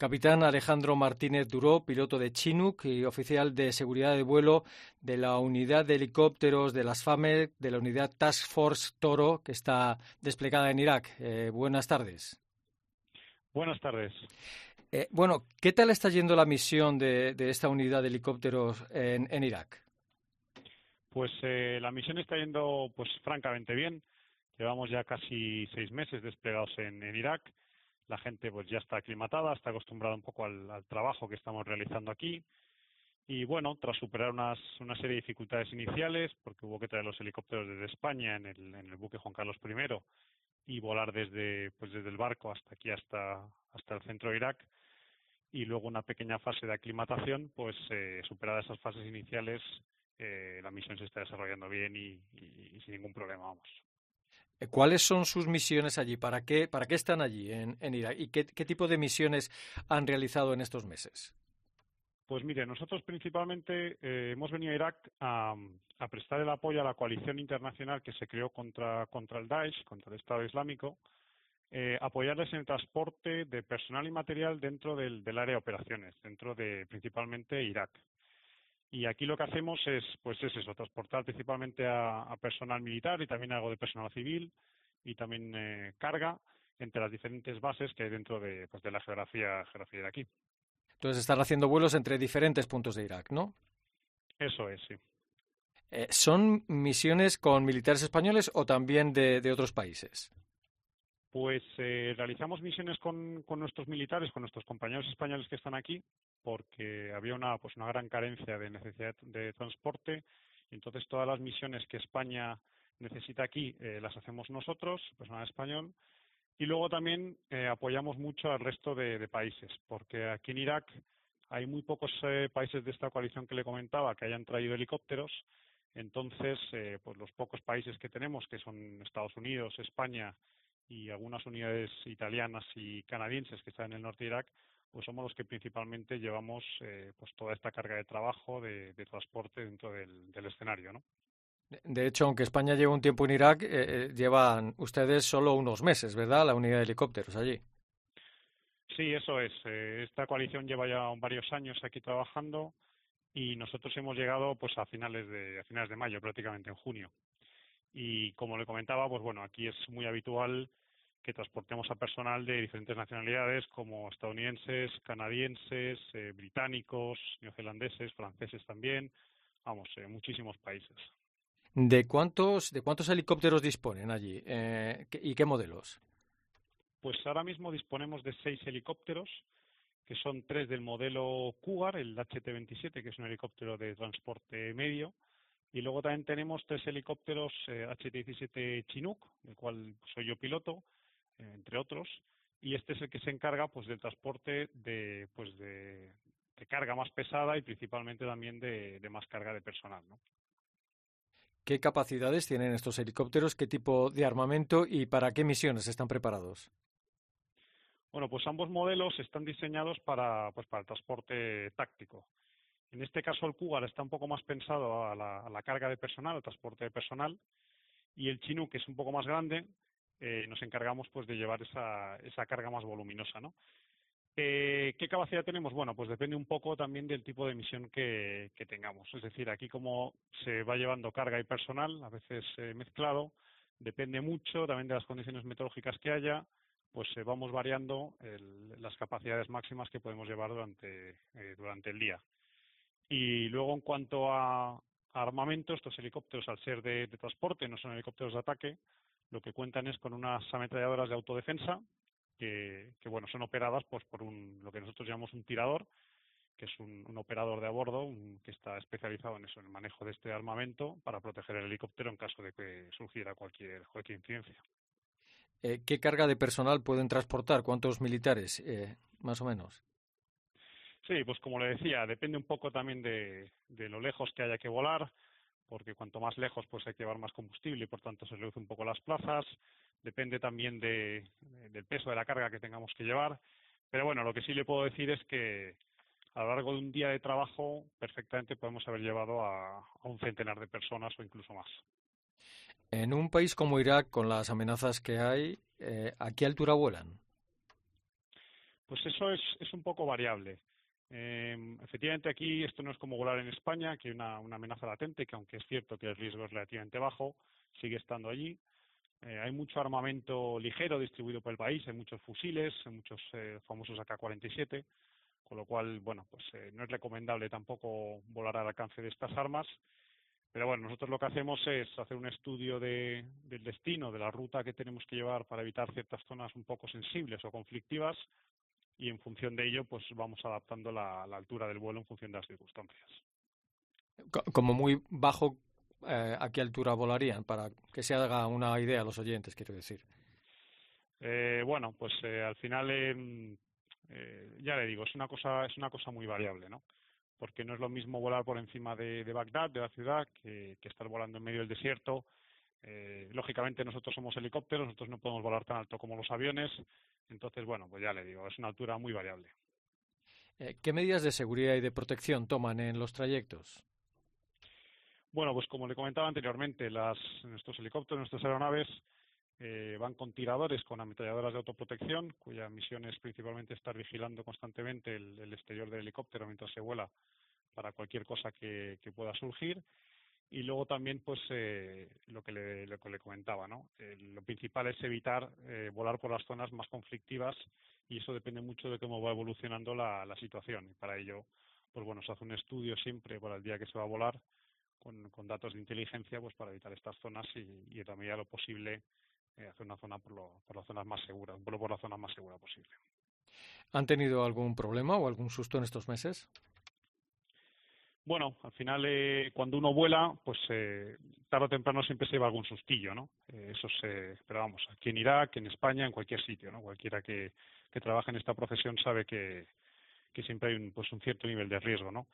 Capitán Alejandro Martínez Duró, piloto de Chinook y oficial de seguridad de vuelo de la unidad de helicópteros de las FAME, de la unidad Task Force Toro, que está desplegada en Irak. Buenas tardes. Buenas tardes. ¿Qué tal está yendo la misión de esta unidad de helicópteros en Irak? Pues la misión está yendo francamente bien. Llevamos ya casi 6 meses desplegados en Irak. La gente pues ya está aclimatada, está acostumbrada un poco al trabajo que estamos realizando aquí. Y bueno, tras superar una serie de dificultades iniciales, porque hubo que traer los helicópteros desde España en el buque Juan Carlos I y volar desde el barco hasta aquí, hasta el centro de Irak, y luego una pequeña fase de aclimatación, superadas esas fases iniciales, la misión se está desarrollando bien y sin ningún problema, vamos. ¿Cuáles son sus misiones allí? ¿Para qué están allí en Irak? ¿Y qué tipo de misiones han realizado en estos meses? Pues mire, nosotros principalmente hemos venido a Irak a prestar el apoyo a la coalición internacional que se creó contra el Daesh, contra el Estado Islámico, apoyarles en el transporte de personal y material dentro del área de operaciones, dentro de principalmente Irak. Y aquí lo que hacemos es eso, transportar principalmente a personal militar y también algo de personal civil y también carga entre las diferentes bases que hay dentro de la geografía de aquí. Entonces están haciendo vuelos entre diferentes puntos de Irak, ¿no? Eso es, sí. ¿Son misiones con militares españoles o también de otros países? Pues realizamos misiones con nuestros militares, con nuestros compañeros españoles que están aquí, porque había una gran carencia de necesidad de transporte. Entonces todas las misiones que España necesita aquí las hacemos nosotros, personal español, y luego también apoyamos mucho al resto de países, porque aquí en Irak hay muy pocos países de esta coalición que le comentaba que hayan traído helicópteros. Entonces, los pocos países que tenemos, que son Estados Unidos, España y algunas unidades italianas y canadienses que están en el norte de Irak, pues somos los que principalmente llevamos toda esta carga de trabajo, de transporte dentro del escenario, ¿no? De hecho, aunque España lleva un tiempo en Irak, llevan ustedes solo unos meses, ¿verdad? La unidad de helicópteros allí. Sí, eso es. Esta coalición lleva ya varios años aquí trabajando y nosotros hemos llegado a finales de mayo, prácticamente en junio. Y como le comentaba, aquí es muy habitual que transportemos a personal de diferentes nacionalidades como estadounidenses, canadienses, británicos, neozelandeses, franceses también, muchísimos países. ¿De cuántos helicópteros disponen allí? ¿Y qué modelos? Pues ahora mismo disponemos de 6 helicópteros, que son 3 del modelo Cougar, el HT-27, que es un helicóptero de transporte medio, y luego también tenemos 3 helicópteros HT-17 Chinook, del cual soy yo piloto, entre otros, y este es el que se encarga del transporte de carga más pesada y principalmente también de más carga de personal, ¿no? ¿Qué capacidades tienen estos helicópteros? ¿Qué tipo de armamento y para qué misiones están preparados? Bueno, pues ambos modelos están diseñados para el transporte táctico. En este caso el Cougar está un poco más pensado a la carga de personal, al transporte de personal, y el Chinook, que es un poco más grande, nos encargamos de llevar esa carga más voluminosa, ¿no? ¿Qué capacidad tenemos? Bueno, pues depende un poco también del tipo de misión que tengamos. Es decir, aquí como se va llevando carga y personal, a veces mezclado, depende mucho también de las condiciones meteorológicas que haya, vamos variando las capacidades máximas que podemos llevar durante el día. Y luego, en cuanto a armamento, estos helicópteros, al ser de transporte, no son helicópteros de ataque, lo que cuentan es con unas ametralladoras de autodefensa que son operadas por lo que nosotros llamamos un tirador, que es un operador de a bordo que está especializado en eso, en el manejo de este armamento para proteger el helicóptero en caso de que surgiera cualquier incidencia. ¿Qué carga de personal pueden transportar? ¿Cuántos militares, más o menos? Sí, pues como le decía, depende un poco también de lo lejos que haya que volar, porque cuanto más lejos hay que llevar más combustible y por tanto se reduce un poco las plazas. Depende también del peso de la carga que tengamos que llevar. Pero bueno, lo que sí le puedo decir es que a lo largo de un día de trabajo perfectamente podemos haber llevado a un centenar de personas o incluso más. En un país como Irak, con las amenazas que hay, ¿a qué altura vuelan? Pues eso es un poco variable. Efectivamente, aquí esto no es como volar en España, que hay una amenaza latente, que aunque es cierto que el riesgo es relativamente bajo, sigue estando allí. Hay mucho armamento ligero distribuido por el país, hay muchos fusiles, hay muchos famosos AK-47, con lo cual, bueno, pues no es recomendable tampoco volar al alcance de estas armas. Pero bueno, nosotros lo que hacemos es hacer un estudio del destino, de la ruta que tenemos que llevar para evitar ciertas zonas un poco sensibles o conflictivas, y en función de ello pues vamos adaptando la altura del vuelo en función de las circunstancias. Como muy bajo, ¿a qué altura volarían? Para que se haga una idea a los oyentes, quiero decir. Bueno, pues al final ya le digo, es una cosa muy variable, ¿no? Porque no es lo mismo volar por encima de Bagdad, de la ciudad, que estar volando en medio del desierto. Lógicamente nosotros somos helicópteros, nosotros no podemos volar tan alto como los aviones, entonces bueno, pues ya le digo, es una altura muy variable. ¿Qué medidas de seguridad y de protección toman en los trayectos? Bueno, pues como le comentaba anteriormente, nuestros helicópteros, nuestras aeronaves van con tiradores, con ametralladoras de autoprotección, cuya misión es principalmente estar vigilando constantemente el exterior del helicóptero mientras se vuela para cualquier cosa que pueda surgir. Y luego también, pues, lo que le comentaba, ¿no? Lo principal es evitar volar por las zonas más conflictivas, y eso depende mucho de cómo va evolucionando la situación. Y para ello, pues bueno, se hace un estudio siempre para el día que se va a volar con datos de inteligencia, pues para evitar estas zonas y en la medida de lo posible hacer una zona por las zonas más seguras, un vuelo por la zona más segura posible. ¿Han tenido algún problema o algún susto en estos meses? Bueno, al final cuando uno vuela, pues tarde o temprano siempre se lleva algún sustillo, ¿no? Pero vamos, aquí en Irak, en España, en cualquier sitio, ¿no? Cualquiera que trabaje en esta profesión sabe que siempre hay un cierto nivel de riesgo, ¿no?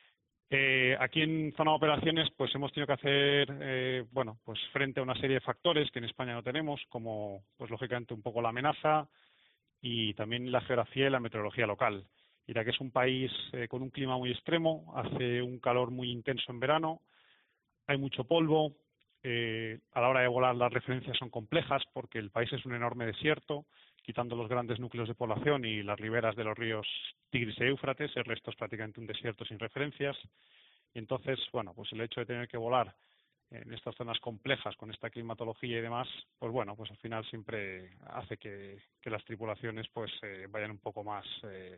Aquí en zona de operaciones, pues hemos tenido que hacer, bueno, pues frente a una serie de factores que en España no tenemos, como, pues lógicamente un poco la amenaza y también la geografía y la meteorología local. Irak es un país con un clima muy extremo, hace un calor muy intenso en verano, hay mucho polvo, a la hora de volar las referencias son complejas porque el país es un enorme desierto, quitando los grandes núcleos de población y las riberas de los ríos Tigris e Éufrates, el resto es prácticamente un desierto sin referencias. Y entonces, bueno, pues el hecho de tener que volar en estas zonas complejas, con esta climatología y demás, pues bueno, pues al final siempre hace que las tripulaciones pues vayan un poco más,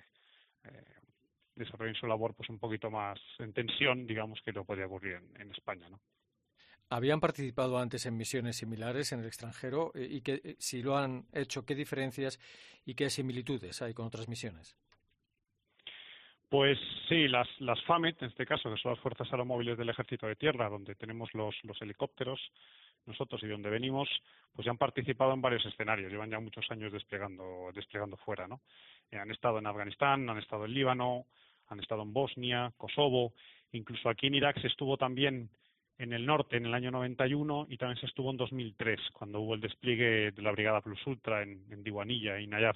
desarrollen su labor pues un poquito más en tensión, digamos, que no podría ocurrir en España, ¿no? ¿Habían participado antes en misiones similares en el extranjero? Y que, si lo han hecho, ¿qué diferencias y qué similitudes hay con otras misiones? Pues sí, las FAMET, en este caso, que son las Fuerzas Aeromóviles del Ejército de Tierra, donde tenemos los helicópteros, nosotros y donde venimos, pues ya han participado en varios escenarios, llevan ya muchos años desplegando fuera, ¿no? Han estado en Afganistán, han estado en Líbano, han estado en Bosnia, Kosovo, incluso aquí en Irak se estuvo también en el norte en el año 91 y también se estuvo en 2003, cuando hubo el despliegue de la Brigada Plus Ultra en Diwanilla y Nayaf.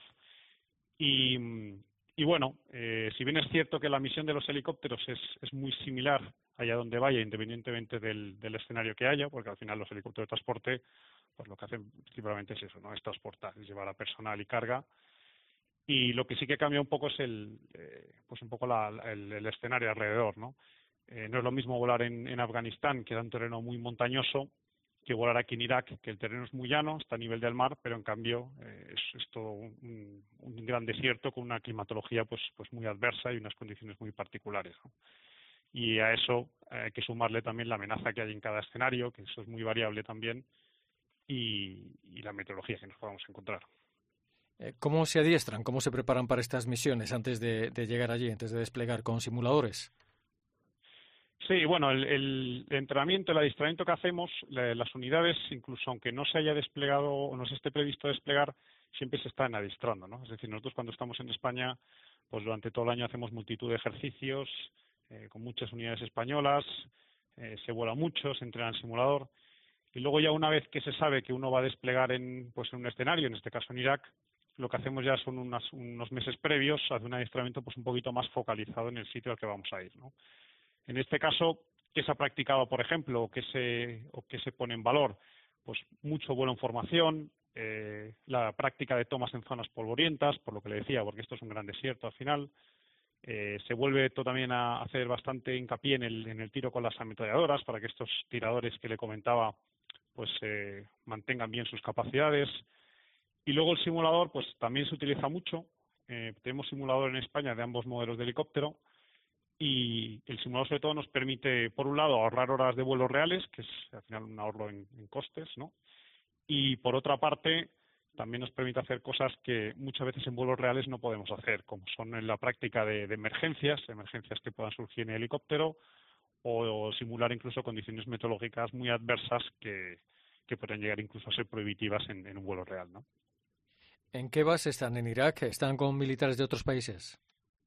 Y bueno, si bien es cierto que la misión de los helicópteros es muy similar allá donde vaya, independientemente del escenario que haya, porque al final los helicópteros de transporte, pues lo que hacen principalmente es eso, ¿no? Es transportar, es llevar a personal y carga. Y lo que sí que cambia un poco es pues un poco el escenario alrededor, ¿no? No es lo mismo volar en Afganistán, que da un terreno muy montañoso, que volar aquí en Irak, que el terreno es muy llano, está a nivel del mar, pero en cambio es todo un gran desierto con una climatología pues muy adversa y unas condiciones muy particulares, ¿no? Y a eso hay que sumarle también la amenaza que hay en cada escenario, que eso es muy variable también, y la meteorología que nos podamos encontrar. ¿Cómo se adiestran? ¿Cómo se preparan para estas misiones antes de llegar allí, antes de desplegar con simuladores? Sí, bueno, el entrenamiento, el adiestramiento que hacemos, las unidades, incluso aunque no se haya desplegado o no se esté previsto desplegar, siempre se están adiestrando, ¿no? Es decir, nosotros cuando estamos en España, pues durante todo el año hacemos multitud de ejercicios con muchas unidades españolas, se vuela mucho, se entrena en simulador, y luego ya una vez que se sabe que uno va a desplegar en un escenario, en este caso en Irak, lo que hacemos ya son unos meses previos, hacer un adiestramiento pues un poquito más focalizado en el sitio al que vamos a ir, ¿no? En este caso, ¿qué se ha practicado, por ejemplo, o qué se pone en valor? Pues mucho vuelo en formación, la práctica de tomas en zonas polvorientas, por lo que le decía, porque esto es un gran desierto al final. Se vuelve esto también a hacer bastante hincapié en el tiro con las ametralladoras para que estos tiradores que le comentaba pues mantengan bien sus capacidades. Y luego el simulador pues también se utiliza mucho. Tenemos simulador en España de ambos modelos de helicóptero, y el simulador sobre todo nos permite, por un lado, ahorrar horas de vuelos reales, que es al final un ahorro en costes, ¿no? Y por otra parte también nos permite hacer cosas que muchas veces en vuelos reales no podemos hacer, como son en la práctica de emergencias que puedan surgir en el helicóptero, o simular incluso condiciones meteorológicas muy adversas que pueden llegar incluso a ser prohibitivas en un vuelo real, ¿no? ¿En qué base están? ¿En Irak? ¿Están con militares de otros países?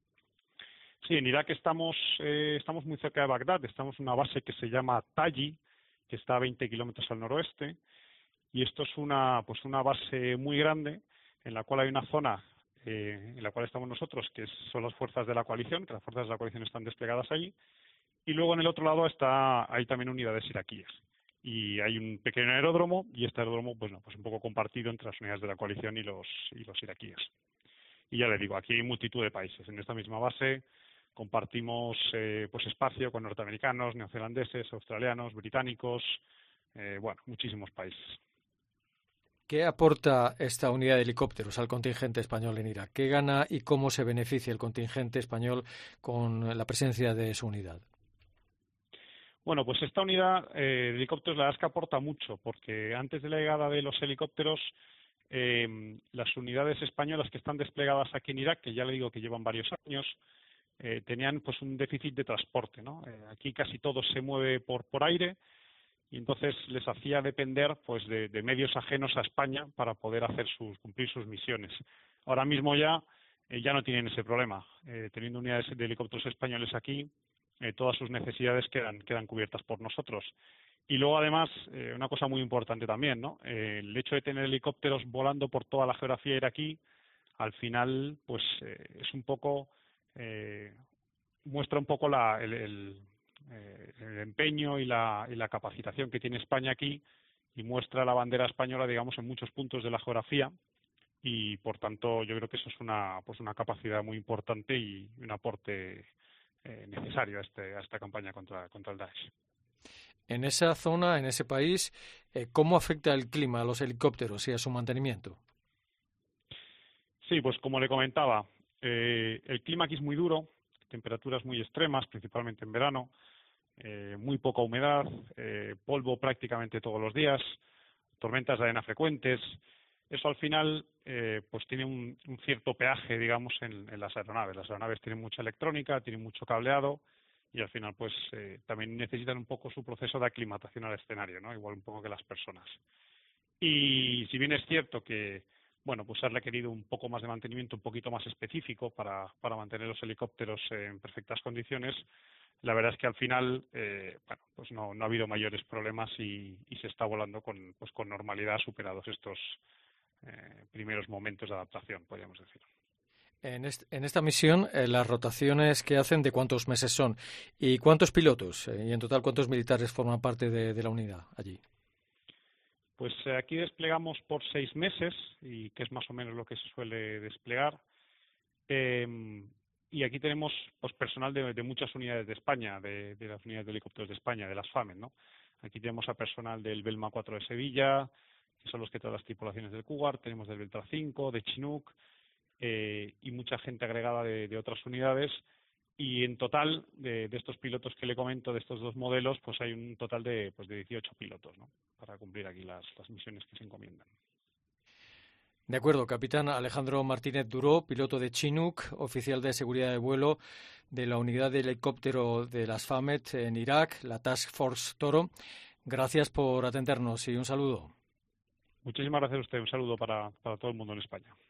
Sí, en Irak estamos muy cerca de Bagdad. Estamos en una base que se llama Tayi, que está a 20 kilómetros al noroeste. Y esto es una base muy grande en la cual hay una zona en la cual estamos nosotros, que son las fuerzas de la coalición, que las fuerzas de la coalición están desplegadas allí, y luego en el otro lado hay también unidades iraquíes. Y hay un pequeño aeródromo, y este aeródromo pues un poco compartido entre las unidades de la coalición y los iraquíes. Y ya le digo, aquí hay multitud de países. En esta misma base compartimos pues espacio con norteamericanos, neozelandeses, australianos, británicos, muchísimos países. ¿Qué aporta esta unidad de helicópteros al contingente español en Irak? ¿Qué gana y cómo se beneficia el contingente español con la presencia de su unidad? Bueno, pues esta unidad de helicópteros la verdad es que aporta mucho, porque antes de la llegada de los helicópteros, las unidades españolas que están desplegadas aquí en Irak, que ya le digo que llevan varios años, tenían pues un déficit de transporte, ¿no? Aquí casi todo se mueve por aire, y entonces les hacía depender pues de medios ajenos a España para poder cumplir sus misiones. Ahora mismo ya no tienen ese problema. Teniendo unidades de helicópteros españoles aquí, todas sus necesidades quedan cubiertas por nosotros. Y luego además, una cosa muy importante también, ¿no? El hecho de tener helicópteros volando por toda la geografía iraquí, al final pues es un poco muestra un poco el empeño y la capacitación que tiene España aquí, y muestra la bandera española, digamos, en muchos puntos de la geografía, y por tanto yo creo que eso es una capacidad muy importante y un aporte necesario a esta campaña contra el Daesh. En esa zona, en ese país, ¿cómo afecta el clima a los helicópteros y a su mantenimiento? Sí, pues como le comentaba, el clima aquí es muy duro, temperaturas muy extremas, principalmente en verano, muy poca humedad, polvo prácticamente todos los días, tormentas de arena frecuentes. Eso al final pues tiene un cierto peaje, digamos, en las aeronaves. Las aeronaves tienen mucha electrónica, tienen mucho cableado, y al final pues también necesitan un poco su proceso de aclimatación al escenario, ¿no? Igual un poco que las personas. Y si bien es cierto que pues ha requerido un poco más de mantenimiento, un poquito más específico para mantener los helicópteros en perfectas condiciones, la verdad es que al final pues no ha habido mayores problemas, y se está volando con normalidad, superados estos primeros momentos de adaptación, podríamos decir. En esta misión, las rotaciones que hacen, ¿de cuántos meses son? ¿Y cuántos pilotos? Y en total, ¿cuántos militares forman parte de la unidad allí? Pues aquí desplegamos por 6 meses, y que es más o menos lo que se suele desplegar. Y aquí tenemos pues personal de muchas unidades de España, de las unidades de helicópteros de España, de las FAMED, ¿no? Aquí tenemos a personal del Belma 4 de Sevilla, que son los que traen las tripulaciones del Cougar, tenemos del Beltra 5, de Chinook, y mucha gente agregada de otras unidades. Y en total, de estos pilotos que le comento, de estos dos modelos, pues hay un total de 18 pilotos, ¿no? Para cumplir aquí las misiones que se encomiendan. De acuerdo, capitán Alejandro Martínez Duró, piloto de Chinook, oficial de seguridad de vuelo de la unidad de helicóptero de las FAMED en Irak, la Task Force Toro. Gracias por atendernos y un saludo. Muchísimas gracias a usted. Un saludo para todo el mundo en España.